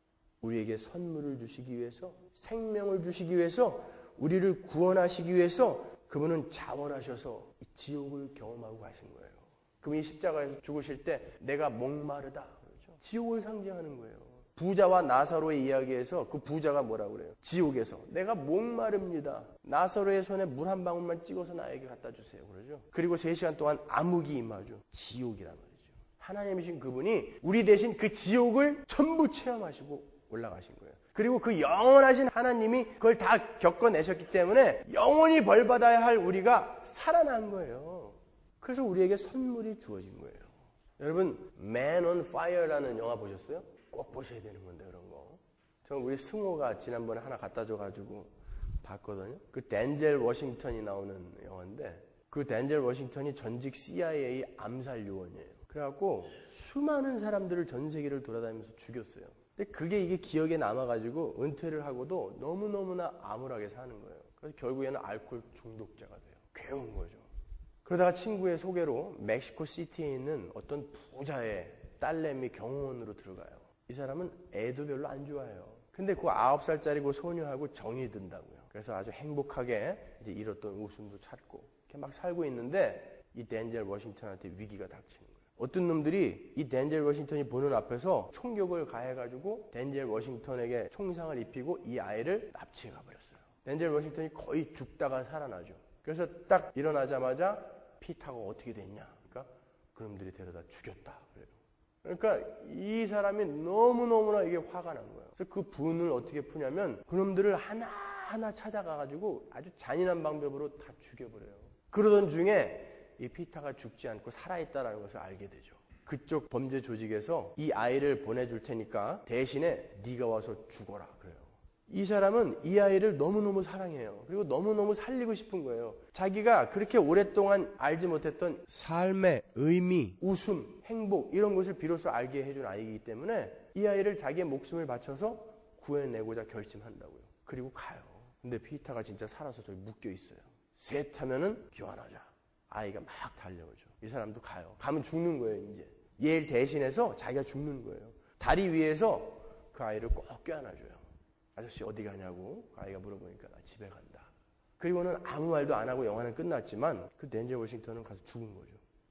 우리에게 선물을 주시기 위해서, 생명을 주시기 위해서, 우리를 구원하시기 위해서 그분은 자원하셔서 이 지옥을 경험하고 가신 거예요. 그분이 십자가에서 죽으실 때 내가 목마르다. 그렇죠? 지옥을 상징하는 거예요. 부자와 나사로의 이야기에서 그 부자가 뭐라고 그래요? 지옥에서 내가 목마릅니다. 나사로의 손에 물 한 방울만 찍어서 나에게 갖다 주세요. 그러죠? 그리고 세 시간 동안 암흑이 임하죠. 지옥이란 말이죠. 하나님이신 그분이 우리 대신 그 지옥을 전부 체험하시고 올라가신 거예요. 그리고 그 영원하신 하나님이 그걸 다 겪어내셨기 때문에 영원히 벌받아야 할 우리가 살아난 거예요. 그래서 우리에게 선물이 주어진 거예요. 여러분, Man on Fire라는 영화 보셨어요? 꼭 보셔야 되는 건데 그런 거. 저 우리 승호가 지난번에 하나 갖다 줘가지고 봤거든요. 그 댄젤 워싱턴이 나오는 영화인데 그 댄젤 워싱턴이 전직 씨아이에이 암살 요원이에요. 그래갖고 수많은 사람들을 전 세계를 돌아다니면서 죽였어요. 근데 그게 이게 기억에 남아가지고 은퇴를 하고도 너무너무나 암울하게 사는 거예요. 그래서 결국에는 알코올 중독자가 돼요. 괴로운 거죠. 그러다가 친구의 소개로 멕시코 시티에 있는 어떤 부자의 딸내미 경호원으로 들어가요. 이 사람은 애도 별로 안 좋아해요. 근데 그 아홉 살짜리 그 소녀하고 정이 든다고요. 그래서 아주 행복하게 이제 잃었던 웃음도 찾고 이렇게 막 살고 있는데 이 댄젤 워싱턴한테 위기가 닥치는 거예요. 어떤 놈들이 이 댄젤 워싱턴이 보는 앞에서 총격을 가해가지고 댄젤 워싱턴에게 총상을 입히고 이 아이를 납치해 가버렸어요. 댄젤 워싱턴이 거의 죽다가 살아나죠. 그래서 딱 일어나자마자 피타가 어떻게 됐냐? 그러니까 그놈들이 데려다 죽였다. 그래요. 그러니까 이 사람이 너무너무나 이게 화가 난 거예요. 그래서 그 분을 어떻게 푸냐면 그놈들을 하나하나 찾아가가지고 아주 잔인한 방법으로 다 죽여버려요. 그러던 중에 이 피타가 죽지 않고 살아있다는 것을 알게 되죠. 그쪽 범죄 조직에서 이 아이를 보내줄 테니까 대신에 네가 와서 죽어라 그래요. 이 사람은 이 아이를 너무너무 사랑해요. 그리고 너무너무 살리고 싶은 거예요. 자기가 그렇게 오랫동안 알지 못했던 삶의 의미, 웃음, 행복 이런 것을 비로소 알게 해준 아이이기 때문에 이 아이를 자기의 목숨을 바쳐서 구해내고자 결심한다고요. 그리고 가요. 근데 피타가 진짜 살아서 저기 묶여 있어요. 셋 하면은 교환하자. 아이가 막 달려오죠. 이 사람도 가요. 가면 죽는 거예요. 이제 얘를 대신해서 자기가 죽는 거예요. 다리 위에서 그 아이를 꼭 껴안아줘요. 아저씨 어디 가냐고 그 아이가 물어보니까 나 집에 간다. 그리고는 아무 말도 안 하고 영화는 끝났지만 그 덴젤 워싱턴은 가서 죽은 거죠.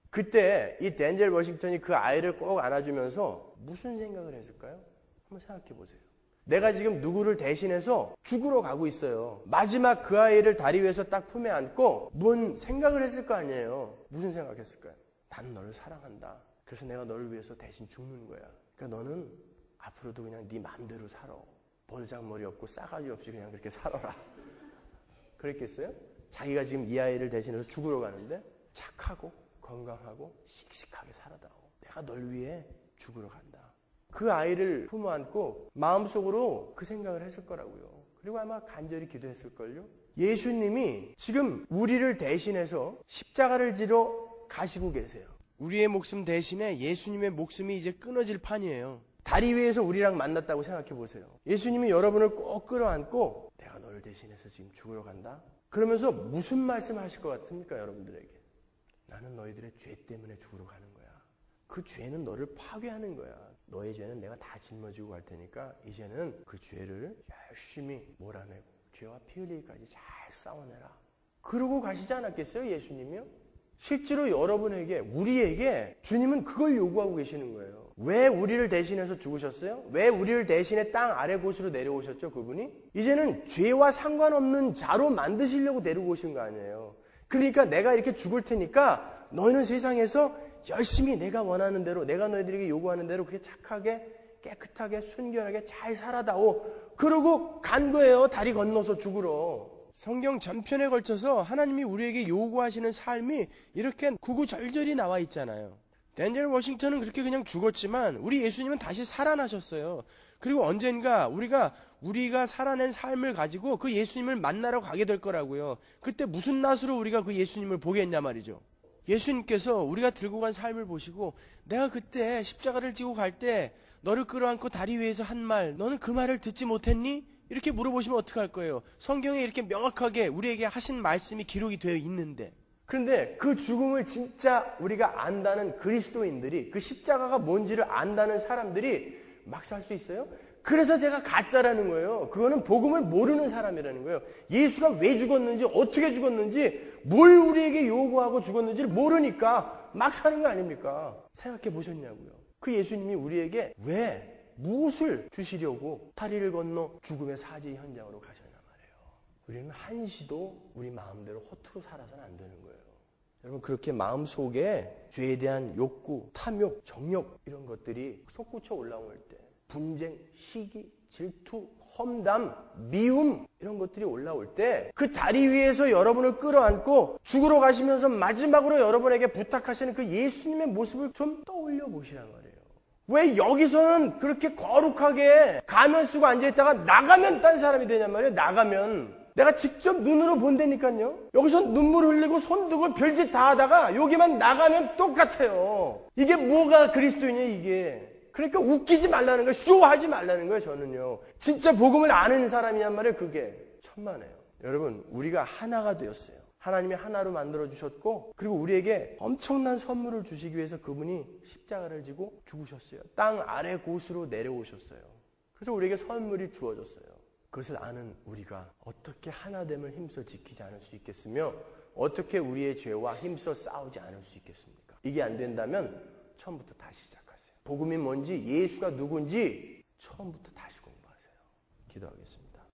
그때 이 덴젤 워싱턴이 그 아이를 꼭 안아주면서 무슨 생각을 했을까요? 한번 생각해 보세요. 내가 지금 누구를 대신해서 죽으러 가고 있어요. 마지막 그 아이를 다리 위에서 딱 품에 안고 뭔 생각을 했을 거 아니에요. 무슨 생각했을까요? 나는 너를 사랑한다. 그래서 내가 너를 위해서 대신 죽는 거야. 그러니까 너는 앞으로도 그냥 네 맘대로 살아. 버르장머리 없고 싸가지 없이 그냥 그렇게 살아라. 그랬겠어요? 자기가 지금 이 아이를 대신해서 죽으러 가는데 착하고 건강하고 씩씩하게 살아다오. 내가 널 위해 죽으러 간다. 그 아이를 품어 안고 마음속으로 그 생각을 했을 거라고요. 그리고 아마 간절히 기도했을걸요. 예수님이 지금 우리를 대신해서 십자가를 지러 가시고 계세요. 우리의 목숨 대신에 예수님의 목숨이 이제 끊어질 판이에요. 다리 위에서 우리랑 만났다고 생각해 보세요. 예수님이 여러분을 꼭 끌어안고 내가 너를 대신해서 지금 죽으러 간다. 그러면서 무슨 말씀 하실 것 같습니까, 여러분들에게? 나는 너희들의 죄 때문에 죽으러 가는 거야. 그 죄는 너를 파괴하는 거야. 너의 죄는 내가 다 짊어지고 갈 테니까 이제는 그 죄를 열심히 몰아내고 죄와 피 흘리기까지 잘 싸워내라. 그러고 가시지 않았겠어요, 예수님이요? 실제로 여러분에게, 우리에게 주님은 그걸 요구하고 계시는 거예요. 왜 우리를 대신해서 죽으셨어요? 왜 우리를 대신해 땅 아래 곳으로 내려오셨죠, 그분이? 이제는 죄와 상관없는 자로 만드시려고 내려오고 오신 거 아니에요. 그러니까 내가 이렇게 죽을 테니까 너희는 세상에서 열심히 내가 원하는 대로, 내가 너희들에게 요구하는 대로 그렇게 착하게, 깨끗하게, 순결하게 잘 살아다오. 그러고 간 거예요, 다리 건너서 죽으러. 성경 전편에 걸쳐서 하나님이 우리에게 요구하시는 삶이 이렇게 구구절절히 나와 있잖아요. 덴젤 워싱턴은 그렇게 그냥 죽었지만 우리 예수님은 다시 살아나셨어요. 그리고 언젠가 우리가 우리가 살아낸 삶을 가지고 그 예수님을 만나러 가게 될 거라고요. 그때 무슨 낯으로 우리가 그 예수님을 보겠냐 말이죠. 예수님께서 우리가 들고 간 삶을 보시고 내가 그때 십자가를 지고 갈 때 너를 끌어안고 다리 위에서 한 말, 너는 그 말을 듣지 못했니? 이렇게 물어보시면 어떡할 거예요? 성경에 이렇게 명확하게 우리에게 하신 말씀이 기록이 되어 있는데. 그런데 그 죽음을 진짜 우리가 안다는 그리스도인들이, 그 십자가가 뭔지를 안다는 사람들이 막 살 수 있어요? 그래서 제가 가짜라는 거예요. 그거는 복음을 모르는 사람이라는 거예요. 예수가 왜 죽었는지, 어떻게 죽었는지, 뭘 우리에게 요구하고 죽었는지를 모르니까 막 사는 거 아닙니까? 생각해 보셨냐고요. 그 예수님이 우리에게 왜, 무엇을 주시려고 다리를 건너 죽음의 사지 현장으로 가셨냐 말이에요. 우리는 한시도 우리 마음대로 허투루 살아서는 안 되는 거예요. 여러분, 그렇게 마음속에 죄에 대한 욕구, 탐욕, 정욕 이런 것들이 솟구쳐 올라올 때 분쟁, 시기, 질투, 험담, 미움 이런 것들이 올라올 때 그 다리 위에서 여러분을 끌어안고 죽으러 가시면서 마지막으로 여러분에게 부탁하시는 그 예수님의 모습을 좀 떠올려 보시란 말이에요. 왜 여기서는 그렇게 거룩하게 가면 쓰고 앉아있다가 나가면 딴 사람이 되냔 말이에요. 나가면 내가 직접 눈으로 본다니까요. 여기서 눈물 흘리고 손 들고 별짓 다 하다가 여기만 나가면 똑같아요. 이게 뭐가 그리스도이냐 이게. 그러니까 웃기지 말라는 거예요. 쇼하지 말라는 거예요. 저는요. 진짜 복음을 아는 사람이란 말이에요. 그게 천만에요. 여러분, 우리가 하나가 되었어요. 하나님이 하나로 만들어주셨고 그리고 우리에게 엄청난 선물을 주시기 위해서 그분이 십자가를 지고 죽으셨어요. 땅 아래 곳으로 내려오셨어요. 그래서 우리에게 선물이 주어졌어요. 그것을 아는 우리가 어떻게 하나됨을 힘써 지키지 않을 수 있겠으며 어떻게 우리의 죄와 힘써 싸우지 않을 수 있겠습니까? 이게 안 된다면 처음부터 다시 시작하세요. 복음이 뭔지, 예수가 누군지 처음부터 다시 공부하세요. 기도하겠습니다.